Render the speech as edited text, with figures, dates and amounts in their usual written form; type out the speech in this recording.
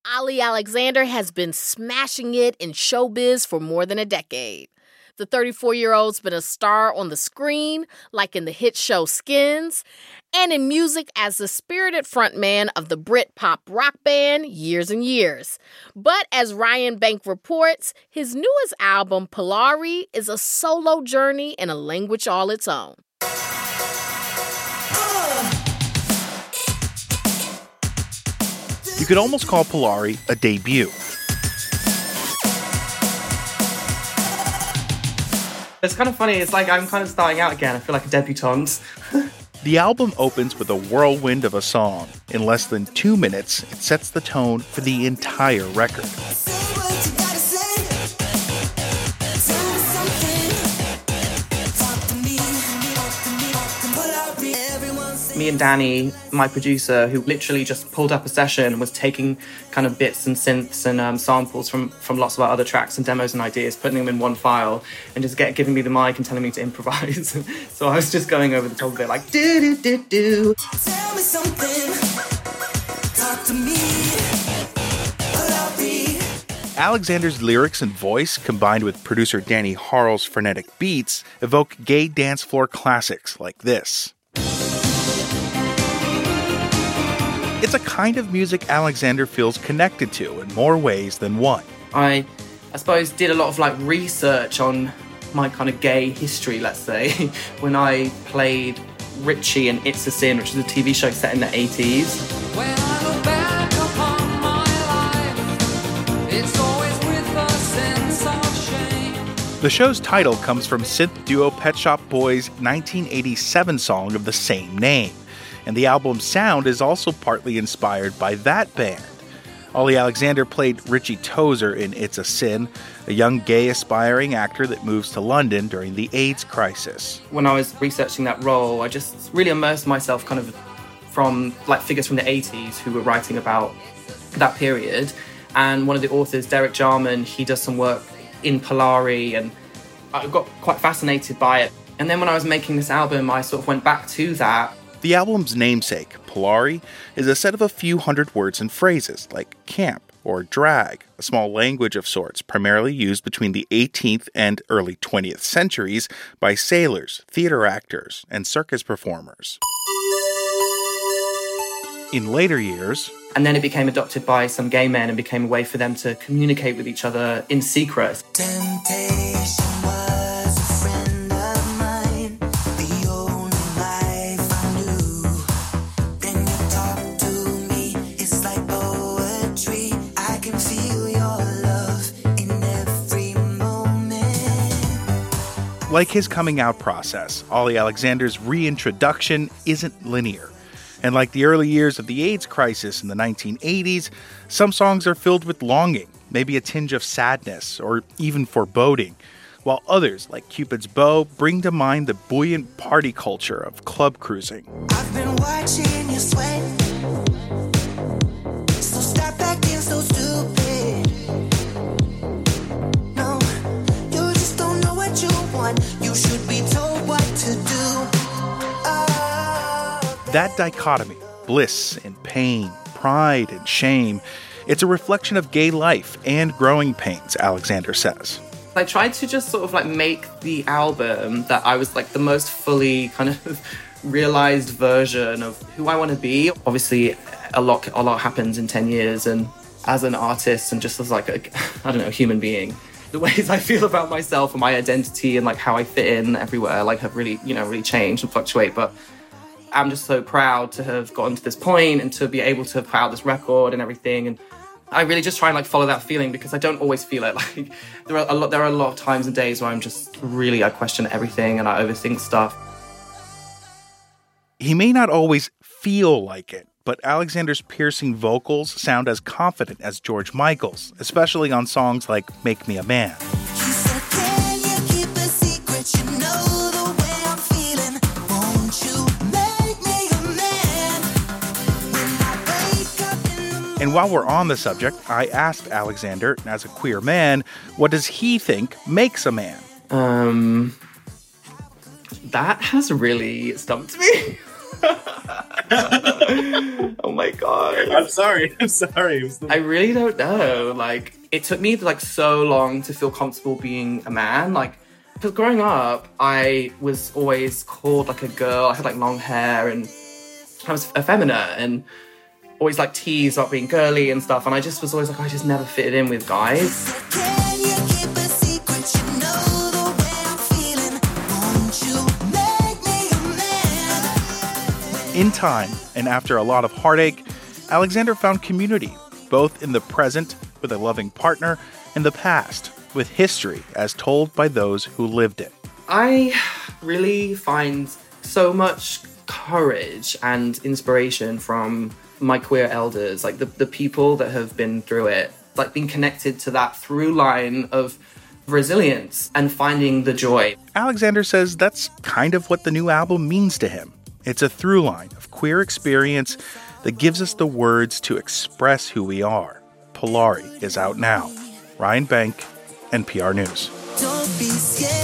Ali Alexander has been smashing it in showbiz for more than a decade. The 34-year-old's been a star on the screen, like in the hit show Skins, and in music as the spirited frontman of the Brit pop rock band Years and Years. But as Ryan Bank reports, his newest album, Polari, is a solo journey in a language all its own. You could almost call Polari a debut. It's kind of funny. It's like I'm kind of starting out again. I feel like a debutante. The album opens with a whirlwind of a song. In less than 2 minutes, it sets the tone for the entire record. Me and Danny, my producer, who literally just pulled up a session and was taking kind of bits and synths and samples from lots of our other tracks and demos and ideas, putting them in one file and just giving me the mic and telling me to improvise. So I was just going over the top of it like, do-do-do-do. Tell me something, talk to me. Alexander's lyrics and voice, combined with producer Danny Harl's frenetic beats, evoke gay dance floor classics like this. It's a kind of music Alexander feels connected to in more ways than one. I suppose did a lot of like research on my kind of gay history, let's say, when I played Richie in It's a Sin, which is a TV show set in the 80s. When I look back upon my life, it's always with a sense of shame. The show's title comes from synth duo Pet Shop Boys' 1987 song of the same name. And the album's sound is also partly inspired by that band. Ali Alexander played Richie Tozer in It's a Sin, a young gay aspiring actor that moves to London during the AIDS crisis. When I was researching that role, I just really immersed myself kind of from like figures from the 80s who were writing about that period. And one of the authors, Derek Jarman, he does some work in Polari, and I got quite fascinated by it. And then when I was making this album, I sort of went back to that. The album's namesake, Polari, is a set of a few hundred words and phrases, like camp or drag, a small language of sorts primarily used between the 18th and early 20th centuries by sailors, theater actors, and circus performers. In later years... And then it became adopted by some gay men and became a way for them to communicate with each other in secret. Temptation was a friend of mine, the only life I knew. Then you talk to me, it's like poetry. I can feel your love in every moment. Like his coming out process, Ali Alexander's reintroduction isn't linear. And like the early years of the AIDS crisis in the 1980s, some songs are filled with longing, maybe a tinge of sadness, or even foreboding, while others, like Cupid's Bow, bring to mind the buoyant party culture of club cruising. I've been watching you sweat, so stop acting so stupid. No, you just don't know what you want, you should be told what to do. That dichotomy, bliss and pain, pride and shame, it's a reflection of gay life and growing pains, Alexander says. I tried to just sort of like make the album that I was like the most fully kind of realized version of who I want to be. Obviously, a lot happens in 10 years, and as an artist and just as like a human being, the ways I feel about myself and my identity and like how I fit in everywhere like have really, really changed and fluctuate. But I'm just so proud to have gotten to this point and to be able to have put out this record and everything. And I really just try and like follow that feeling because I don't always feel it. Like there are a lot of times and days where I'm just really, I question everything and I overthink stuff. He may not always feel like it, but Alexander's piercing vocals sound as confident as George Michael's, especially on songs like Make Me a Man. And while we're on the subject, I asked Alexander, as a queer man, what does he think makes a man? That has really stumped me. I Oh my God. I'm sorry. I really don't know. Like, it took me like so long to feel comfortable being a man. Like, because growing up, I was always called like a girl. I had like long hair and I was effeminate and always like teased about being girly and stuff. And I just was always like, I just never fitted in with guys. In time, and after a lot of heartache, Alexander found community, both in the present with a loving partner, and the past with history as told by those who lived it. I really find so much courage and inspiration from my queer elders, like the people that have been through it, like being connected to that through line of resilience and finding the joy. Alexander says that's kind of what the new album means to him. It's a through line of queer experience that gives us the words to express who we are. Polari is out now. Ryan Bank, NPR News. Don't be scared.